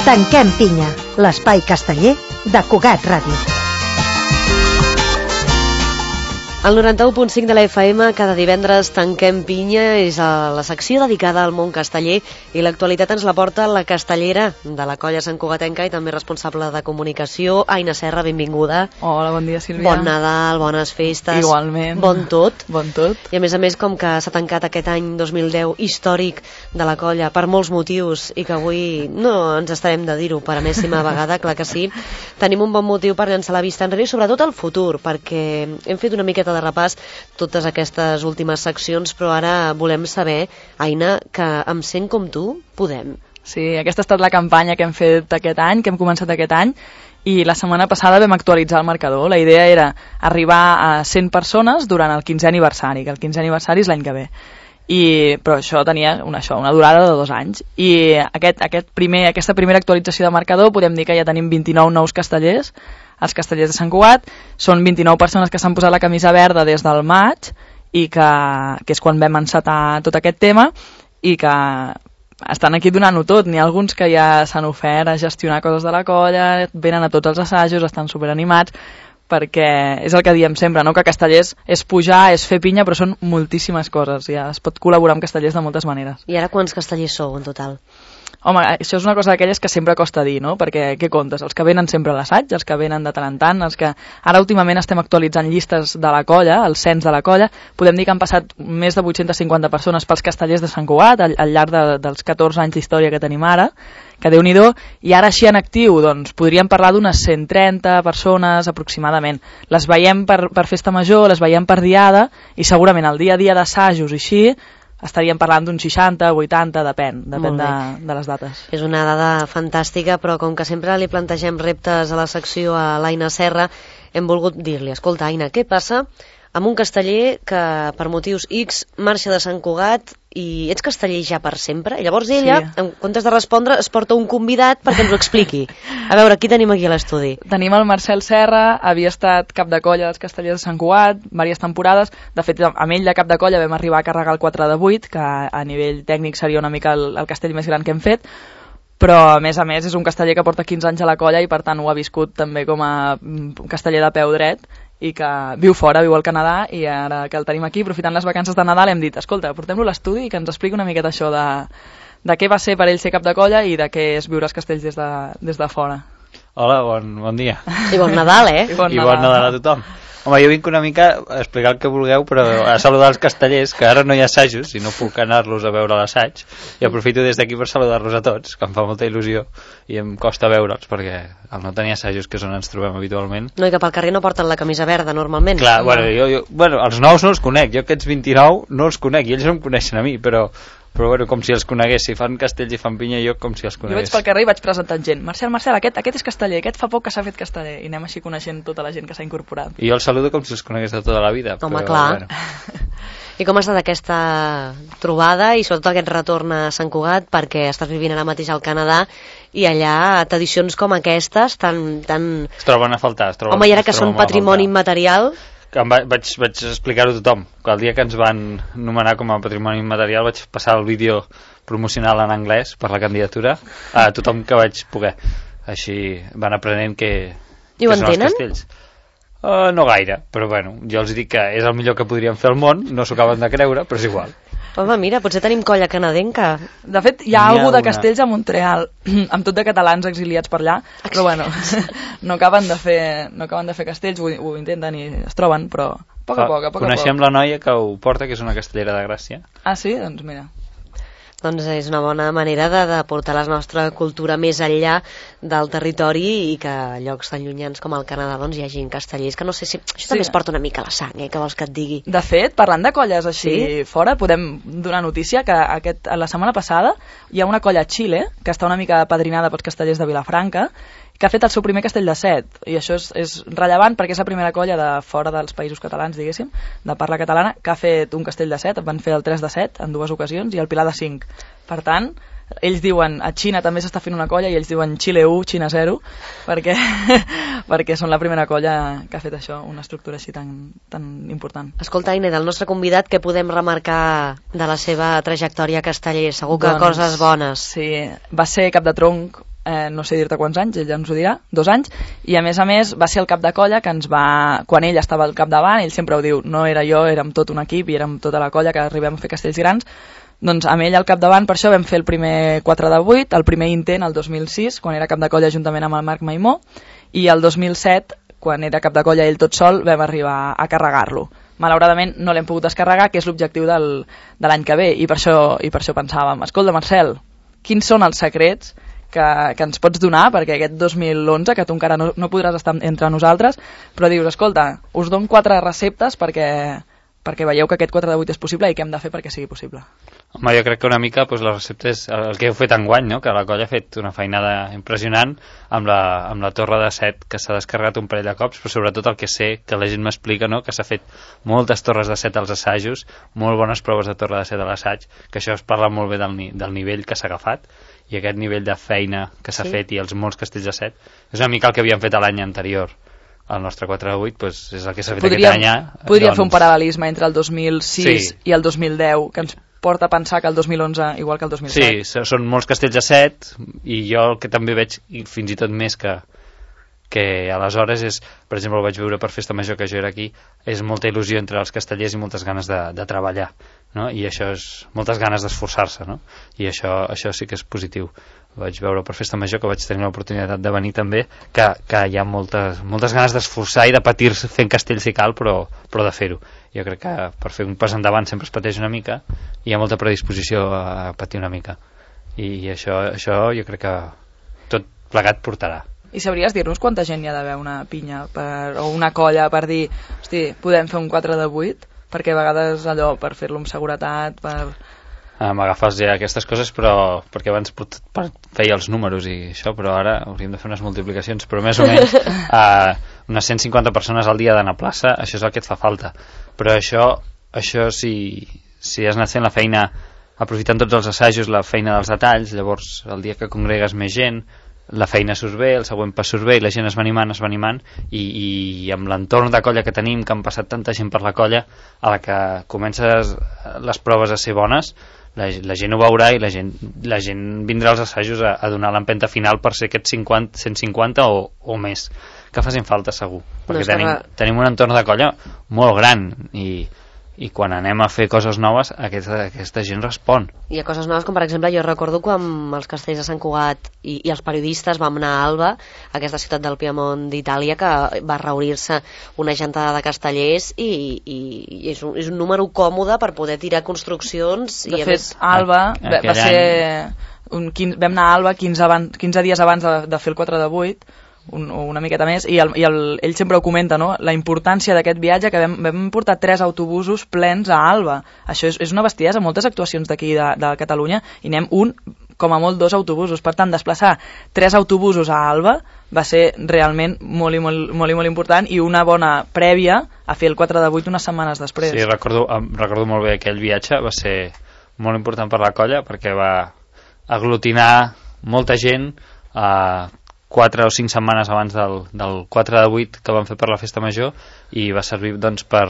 Tanquem pinya, l'espai casteller de Cugat Ràdio. Al 91.5 de la FM, cada divendres Tanquem pinya, és la secció dedicada al món casteller i l'actualitat ens la porta la castellera de la colla Sant Cugatenca i també responsable de comunicació, Aina Serra, benvinguda. Hola, bon dia, Sílvia. Bon Nadal, bones festes. Igualment. Bon tot. Bon tot. I a més, com que s'ha tancat aquest any 2010 històric de la colla per molts motius i que avui no ens estarem de dir-ho per enèsima vegada, clar que sí, tenim un bon motiu per llançar la vista enrere i sobretot al futur, perquè hem fet una miqueta de repàs totes aquestes últimes seccions, però ara volem saber, Aina, que amb 100 com tu podem. Sí, aquesta ha estat la campanya que hem fet aquest any, que hem començat aquest any, i la setmana passada vam actualitzar el marcador. La idea era arribar a 100 persones durant el 15è aniversari, que el 15è aniversari és l'any que ve. Però això tenia una durada de 2 anys. I aquesta primera actualització de marcador podem dir que ja tenim 29 nous castellers. Els castellers de Sant Cugat són 29 persones que s'han posat la camisa verda des del maig i que és quan vam encetar tot aquest tema i que estan aquí donant-ho tot. N'hi ha alguns que ja s'han ofert a gestionar coses de la colla, venen a tots els assajos, estan superanimats, perquè és el que diem sempre, no? Que castellers és pujar, és fer pinya, però són moltíssimes coses. Ja es pot col·laborar amb castellers de moltes maneres. I ara quants castellers sou en total? Home, això és una cosa d'aquelles que sempre costa dir, no? Perquè què comptes? Els que venen sempre a l'assaig, els que venen de tant en tant, els que ara últimament estem actualitzant llistes de la colla, el cens de la colla, podem dir que han passat més de 850 persones pels castellers de Sant Cugat al llarg dels 14 anys d'història que tenim ara, que Déu-n'hi-do, i ara així en actiu, doncs, podríem parlar d'unes 130 persones aproximadament. Les veiem per festa major, les veiem per diada, i segurament el dia a dia d'assajos i així, estaríem parlant d'uns 60, 80, depèn de les dates. És una dada fantàstica, però com que sempre li plantegem reptes a la secció a l'Aina Serra, hem volgut dir-li, escolta, Aina, què passa amb un casteller que per motius X marxa de Sant Cugat i ets casteller ja per sempre? I llavors ella, sí, en comptes de respondre, es porta un convidat perquè ens ho expliqui. A veure, qui tenim aquí a l'estudi? Tenim el Marcel Serra, havia estat cap de colla dels castellers de Sant Cugat, diverses temporades. De fet, amb ell de cap de colla vam arribar a carregar el 4 de 8, que a nivell tècnic seria una mica el castell més gran que hem fet, però a més és un casteller que porta 15 anys a la colla i per tant ho ha viscut també com a casteller de peu dret i que viu fora, viu al Canadà, i ara que el tenim aquí, aprofitant les vacances de Nadal, hem dit, escolta, portem-lo a l'estudi i que ens expliqui una miqueta això de què va ser per ell ser cap de colla i de què és viure els castells des de fora. Hola, bon dia. I bon Nadal, I bon Nadal a tothom. Home, jo vinc una mica a explicar el que vulgueu, però a saludar els castellers, que ara no hi ha assajos i no puc anar-los a veure l'assaig, i aprofito des d'aquí per saludar-los a tots, que em fa molta il·lusió i em costa veure'ls, perquè al no tenir assajos, que és on ens trobem habitualment... No, i que pel carrer no porten la camisa verda, normalment. Clar, bueno, els nous no els conec, jo aquests 29 no els conec, i ells no em coneixen a mi, però bueno, com si els conegués, si fan castells i fan pinya, jo com si els conegués. Jo vaig pel carrer i vaig presentant gent. Marcel, aquest és casteller, aquest fa poc que s'ha fet casteller, i anem així coneixent tota la gent que s'ha incorporat. I jo els saludo com si els conegués de tota la vida. Home, però, clar. Bueno. I com ha estat aquesta trobada i sobretot aquest retorn a Sant Cugat, perquè estàs vivint ara mateix al Canadà i allà tradicions com aquestes tan... Es troben a faltar. Home, i ara que són patrimoni immaterial... Que vaig explicar-ho a tothom, que el dia que ens van nomenar com a patrimoni immaterial vaig passar el vídeo promocional en anglès per la candidatura a tothom que vaig poder. Així van aprenent que són els castells. No gaire, però bueno, jo els dic que és el millor que podríem fer al món, no s'ho acaben de creure, però és igual. Home, mira, potser tenim colla canadenca. De fet, hi ha algú de castells a Montreal, amb tot de catalans exiliats per allà, però bueno, no acaben de fer castells, ho intenten i es troben, però a poc a poc. Coneixem la noia que ho porta, que és una castellera de Gràcia. Ah, sí? Doncs mira. Doncs és una bona manera de portar la nostra cultura més enllà del territori i que a llocs tan llunyans com el Canadà doncs hi hagi castellers, que no sé si... Això també es porta una mica a la sang, que vols que et digui. De fet, parlant de colles així fora, podem donar notícia que la setmana passada hi ha una colla a Xile, que està una mica apadrinada pels castellers de Vilafranca, que ha fet el seu primer castell de set, i això és rellevant perquè és la primera colla de fora dels països catalans, diguéssim, de parla catalana, que ha fet un castell de set. Van fer el 3 de 7 en 2 ocasions i el Pilar de 5. Per tant, ells diuen, a Xina també s'està fent una colla i ells diuen Xile 1, Xina 0, perquè són la primera colla que ha fet això, una estructura així tan important. Escolta, Aina, del nostre convidat, què podem remarcar de la seva trajectòria casteller? Segur que coses bones. Sí, va ser cap de tronc no sé dir-te quants anys, ell ja ens ho dirà, 2 anys, i a més va ser el cap de colla que ens va, quan ell estava al capdavant, ell sempre ho diu, no era jo, érem tot un equip i érem tota la colla que arribem a fer castells grans, doncs amb ell al capdavant, per això vam fer el primer 4 de 8, el primer intent el 2006, quan era cap de colla juntament amb el Marc Maimó, i el 2007, quan era cap de colla ell tot sol, vam arribar a carregar-lo. Malauradament no l'hem pogut descarregar, que és l'objectiu de l'any que ve, i per això pensàvem, escolta Marcel, quins són els secrets que ens pots donar, perquè aquest 2011, que tu encara no podràs estar entre nosaltres, però dius, escolta, us dono 4 receptes perquè veieu que aquest 4 de 8 és possible i què hem de fer perquè sigui possible. Home, jo crec que una mica la recepta és el que heu fet enguany, no? Que la colla ha fet una feinada impressionant amb la torre de set, que s'ha descarregat un parell de cops, però sobretot el que sé, que la gent m'explica, no? Que s'ha fet moltes torres de set als assajos, molt bones proves de torre de set a l'assaig, que això es parla molt bé del nivell que s'ha agafat, i aquest nivell de feina que s'ha fet i els molts castells de set és una mica el que havíem fet l'any anterior. El nostre 4 de 8 doncs, és el que s'ha fet aquest any. Podríem fer un paral·lelisme entre el 2006 i el 2010, que ens porta a pensar que el 2011 igual que el 2007. Sí, són molts castells de set, i jo el que també veig, i fins i tot més que aleshores és, per exemple, el vaig veure per Festa Major, que jo era aquí, és molta il·lusió entre els castellers i moltes ganes de treballar, no? I això és moltes ganes d'esforçar-se, no? I això sí que és positiu. Vaig veure per Festa Major, que vaig tenir l'oportunitat de venir també, que hi ha moltes ganes d'esforçar i de patir fent castells si cal, però de fer-ho. Jo crec que per fer un pas endavant sempre es pateix una mica, i hi ha molta predisposició a patir una mica, i això jo crec que tot plegat portarà. I sabries dir-nos quanta gent hi ha d'haver una pinya o una colla per dir, hosti, podem fer un 4 de 8? Perquè a vegades allò, per fer-lo amb seguretat, m'agafes ja aquestes coses, però perquè abans feia els números i això, però ara hauríem de fer unes multiplicacions, però més o menys unes 150 persones al dia d'anar a plaça, això és el que et fa falta. Però això si has anat fent la feina aprofitant tots els assajos, la feina dels detalls, llavors el dia que congregues més gent, la feina surt bé, el següent pas surt bé, i la gent es va animant, i amb l'entorn de colla que tenim, que han passat tanta gent per la colla, a la que comences les proves a ser bones, la gent ho veurà, i la gent vindrà als assajos a donar l'empenta final per ser aquests 150 o més, que facin falta segur, perquè tenim un entorn de colla molt gran, i quan anem a fer coses noves aquesta gent respon. Hi ha coses noves com per exemple jo recordo quan els castells de Sant Cugat i els periodistes vam anar a Alba, aquesta ciutat del Piemont d'Itàlia, que va reunir-se una gentada de castellers i és un número còmode per poder tirar construccions. De fet, Alba va ser vam anar a Alba 15 dies abans de fer el 4 de 8, una miqueta més, i ell sempre ho comenta, no? La importància d'aquest viatge, que vam portar 3 autobusos plens a Alba. Això és una bestiesa, moltes actuacions d'aquí de Catalunya, i anem com a molt 2 autobusos. Per tant, desplaçar 3 autobusos a Alba va ser realment molt important, i una bona prèvia a fer el 4 de 8 unes setmanes després. Sí, recordo molt bé aquell viatge, va ser molt important per la colla, perquè va aglutinar molta gent 4 o 5 setmanes abans del 4 de 8 que vam fer per la Festa Major, i va servir doncs per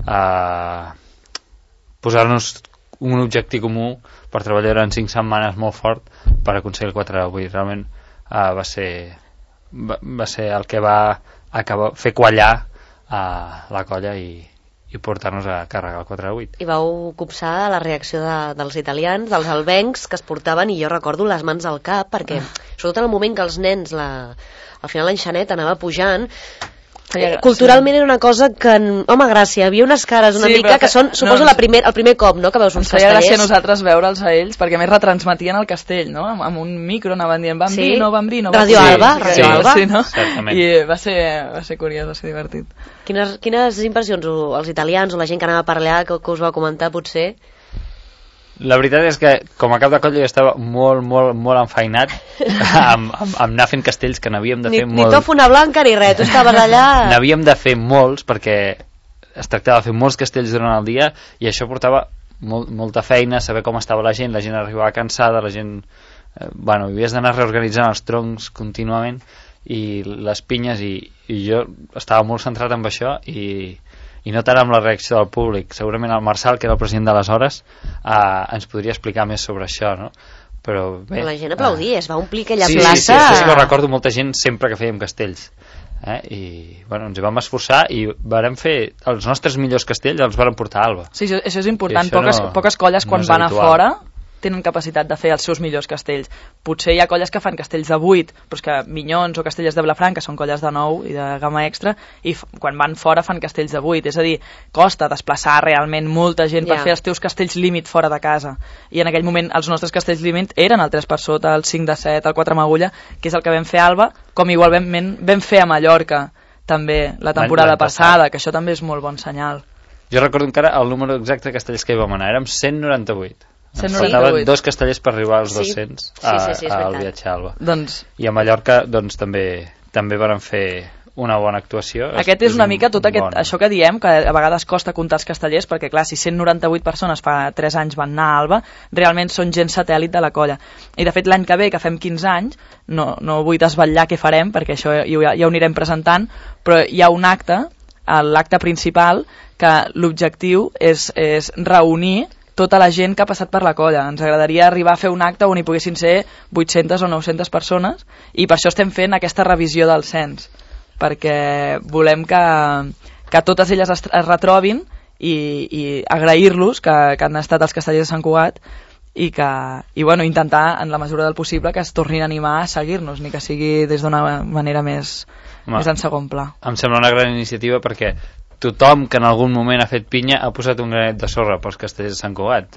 posar-nos un objectiu comú per treballar durant 5 setmanes molt fort per aconseguir el 4 de 8. Realment va ser el que va acabar fer quallar la colla i portar-nos a càrrega el 4 de 8. I vau copsar la reacció dels italians, dels albencs, que es portaven, i jo recordo les mans al cap, perquè sobretot en el moment que els nens al final l'enxanet anava pujant, culturalment era una cosa que, home, gràcia, havia unes cares una mica que són, suposo, el primer cop, no?, que veus uns castellers. Ens feia gràcia a nosaltres veure'ls a ells, perquè a més retransmetien el castell, no?, amb un micro anaven dient Bambino, Bambino. Radio Alba. Sí, no? I va ser curiós, va ser divertit. Quines impressions els italians o la gent que anava per allà que us va comentar, potser? La veritat és que com a cap de colla jo estava molt enfeinat amb anar fent castells, que n'havíem de fer molts. Ni tòfona blanca ni res, tu estaves allà. N'havíem de fer molts, perquè es tractava de fer molts castells durant el dia, i això portava molta feina, saber com estava la gent arribava cansada, la gent havies d'anar reorganitzant els troncs contínuament i les pinyes, i jo estava molt centrat en això, i no tant amb la reacció del públic. Segurament el Marçal, que era el president d'aleshores, ens podria explicar més sobre això, no? però bé... La gent aplaudia, es va omplir aquella sí, plaça... Sí, això sí que ho recordo, molta gent sempre que fèiem castells. I bueno, ens hi vam esforçar i vàrem fer els nostres millors castells, els vàrem portar a Alba. Sí, això és important. Això Poques colles quan no és van habitual. a fora tenen capacitat de fer els seus millors castells. Potser hi ha colles que fan castells de 8, però és que Minyons o Castellers de Vilafranca són colles de 9 i de gamma extra, i quan van fora fan castells de 8. És a dir, costa desplaçar realment molta gent per fer els teus castells límit fora de casa. I en aquell moment els nostres castells límit eren el 3 per sota, el 5 de 7, el 4 amb agulla, que és el que vam fer a Alba, com igualment vam fer a Mallorca també la temporada passada, que això també és molt bon senyal. Jo recordo encara el número exacte de castellers que hi vam anar, érem 198. 198. Faltaven 2 castellers per arribar als 200 al viatge a Alba. I a Mallorca doncs, també van fer una bona actuació. Aquest és una mica tot això que diem, que a vegades costa comptar els castellers, perquè clar, si 198 persones fa 3 anys van anar a Alba, realment són gent satèl·lit de la colla. I de fet l'any que ve, que fem 15 anys, no vull desvetllar què farem, perquè això ja ho anirem presentant, però hi ha un acte, l'acte principal, que l'objectiu és reunir tota la gent que ha passat per la colla. Ens agradaria arribar a fer un acte on hi poguessin ser 800 o 900 persones, i per això estem fent aquesta revisió del cens, perquè volem que totes elles es retrobin i agrair-los que han estat els castellers de Sant Cugat i bueno, intentar en la mesura del possible que es tornin a animar a seguir-nos, ni que sigui des d'una manera més en segon pla. Em sembla una gran iniciativa perquè tothom que en algun moment ha fet pinya ha posat un granet de sorra pels castellers de Sant Cugat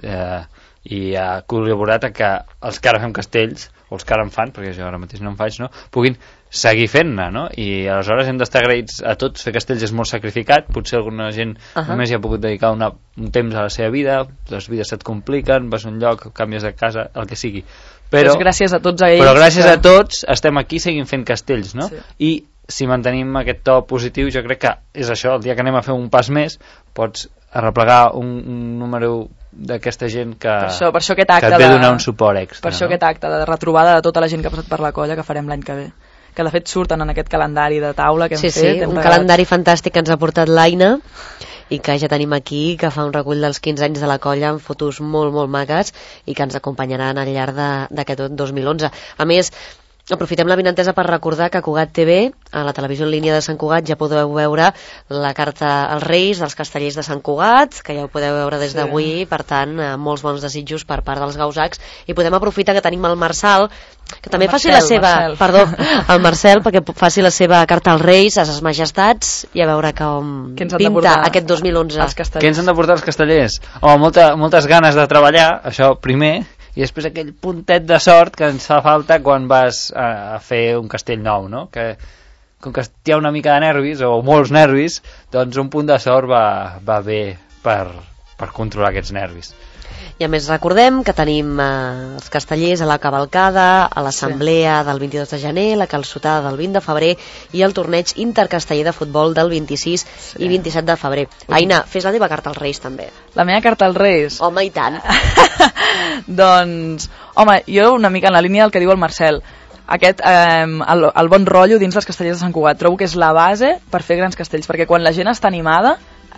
i ha col·laborat a que els que ara fem castells, o els que ara en fan, perquè jo ara mateix no en faig, puguin seguir fent-ne, no? I aleshores hem d'estar agraïts a tots. Fer castells és molt sacrificat, potser alguna gent només hi ha pogut dedicar un temps a la seva vida, les vides se't compliquen, vas a un lloc, canvies de casa, el que sigui. Però gràcies a tots a ells. Però gràcies a tots estem aquí seguint fent castells, no? Sí. I si mantenim aquest to positiu, jo crec que és això, el dia que anem a fer un pas més pots arreplegar un número d'aquesta gent que et ve donar un suport extra. Per això aquest acte de retrobada de tota la gent que ha passat per la colla que farem l'any que ve, que de fet surten en aquest calendari de taula que hem fet. Sí, un calendari fantàstic que ens ha portat l'Aina i que ja tenim aquí, que fa un recull dels 15 anys de la colla amb fotos molt, molt maques i que ens acompanyaran al llarg d'aquest 2011. A més, aprofitem la vinentesa per recordar que a Cugat TV, a la televisió en línia de Sant Cugat, ja podeu veure la carta als Reis dels castellers de Sant Cugat, que ja ho podeu veure des d'avui, per tant, molts bons desitjos per part dels gausacs, i podem aprofitar que tenim el Marçal, que també faci la seva... Perdó, el Marcel, perquè faci la seva carta als Reis, a ses majestats, i a veure com pinta aquest 2011. Què ens han de portar els castellers? Home, moltes ganes de treballar, això primer, i després aquell puntet de sort que ens fa falta quan vas a fer un castell nou, no? Que com que hi ha una mica de nervis o molts nervis, doncs un punt de sort va bé per controlar aquests nervis. I a més recordem que tenim els castellers a la cavalcada, a l'assemblea del 22 de gener, la calçotada del 20 de febrer i el torneig intercasteller de futbol del 26 i 27 de febrer. Aina, fes la teva carta als Reis també. La meva carta als Reis? Home, i tant. Doncs, home, jo una mica en la línia del que diu el Marcel, el bon rotllo dins dels castellers de Sant Cugat, trobo que és la base per fer grans castells, perquè quan la gent està animada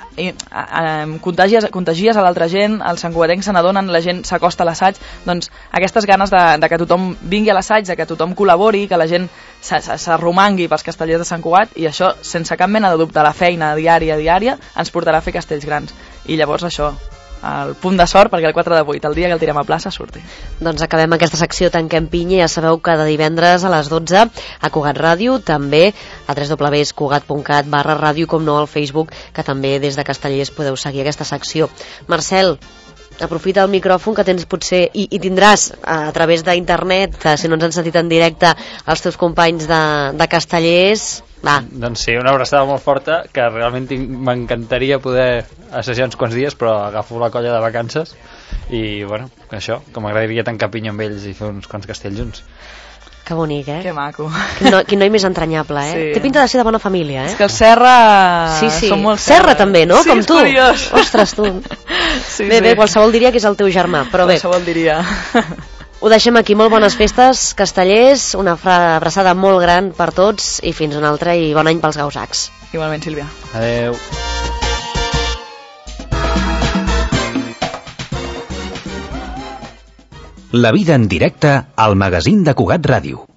contagies a l'altra gent, els santcugatencs se n'adonen, la gent s'acosta a l'assaig, doncs aquestes ganes de que tothom vingui a l'assaig, de que tothom col·labori, que la gent s'arromangui pels castellers de Sant Cugat, i això, sense cap mena de dubte, la feina diària ens portarà a fer castells grans. I llavors això, el punt de sort perquè el 4 de 8, el dia que el tirem a plaça, surti. Doncs acabem aquesta secció Tanquem Pinya. Ja sabeu que de divendres a les 12 a Cugat Ràdio, també a www.cugat.cat/ràdio, com no al Facebook, que també des de Castellers podeu seguir aquesta secció. Marcel, aprofita el micròfon que tens potser i tindràs a través d'internet, que si no ens han sentit en directe els teus companys de Castellers. Va. Doncs sí, una abraçada molt forta, que realment m'encantaria poder assajar uns quants dies, però agafo la colla de vacances i bueno, això, que m'agradaria tancar pinya amb ells i fer uns quants castells junts. Que bonic, eh? Que maco. Quin noi més entranyable, eh? Sí. Té pinta de ser de bona família, eh? És que el Serra... Sí. Som molt Serra també, no? Sí, com tu. Curiós. Ostres, tu. Sí, bé, qualsevol diria que és el teu germà, però bé. Qualsevol diria. Ho deixem aquí, molt bones festes, castellers, una abraçada molt gran per tots i fins una altra, i bon any pels gausacs. Igualment, Sílvia. Adeu. La vida en directe al magazín de Cugat Ràdio.